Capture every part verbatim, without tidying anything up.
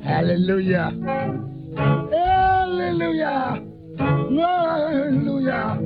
Hallelujah. Hallelujah. Hallelujah.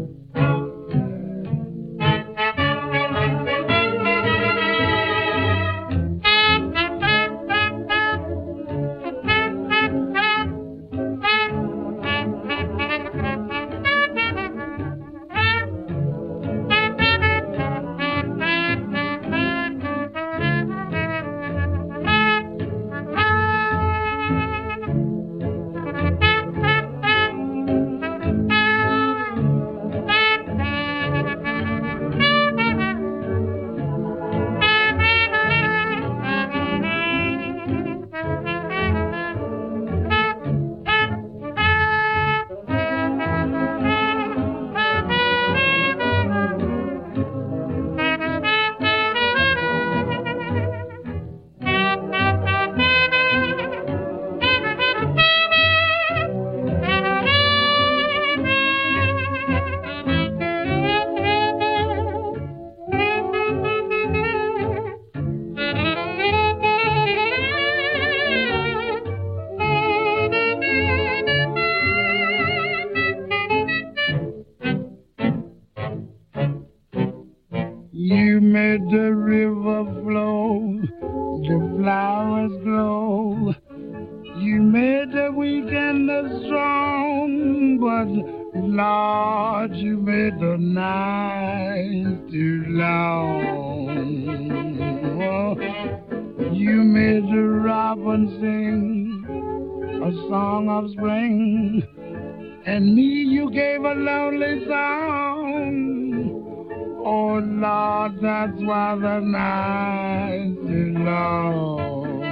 You made the river flow, the flowers glow. You made the weak and the strong, but Lord, you made the night too long. Oh, you made the robin sing a song of spring, and me you gave a lonely song. Oh Lord, that's why the night's too long.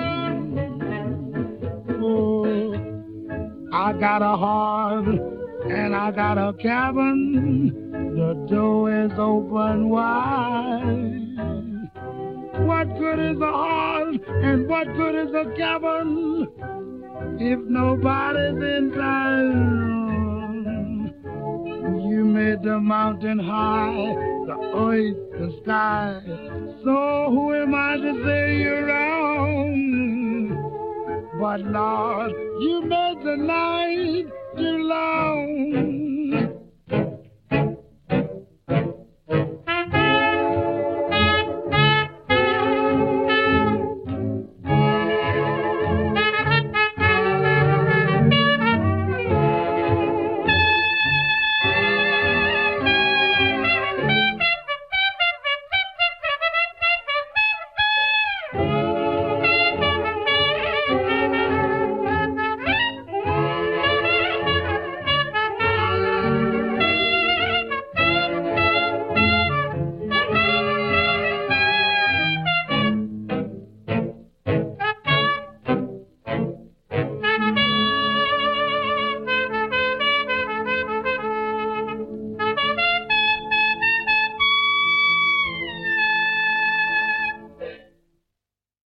Oh, I got a heart and I got a cabin. The door is open wide. What good is a heart and what good is a cabin if nobody's inside? You made the mountain high, the earth, the sky. So who am I to say you're wrong? But Lord, you made the night too long.